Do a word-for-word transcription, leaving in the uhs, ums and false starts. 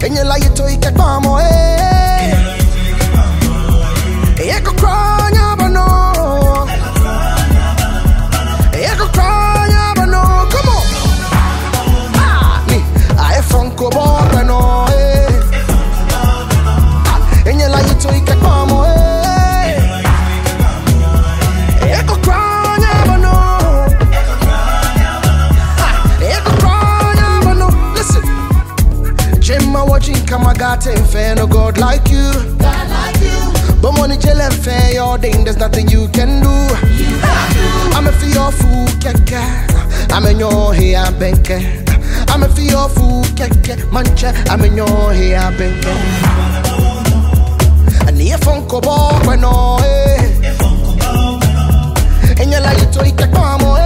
Enye la yito ike kwamo eh. Eko kranya bano. Eko kranya bano. Come on. Ah, ni I funko bo bano eh. Enye la yito ike kwamo eh. Eko kranya bano. Eko kranya bano. Listen. Jemma watching Kamagate and fair, no God like you. God like you. But money jail and fair, your thing, there's nothing you can do. You can do. I'm a for your fool, keke. I'm in your hair, benke. I'm a for your fool, keke. Manche, I'm in your hair, benke. And the funko ball, when no, eh. And you like to eat a palm,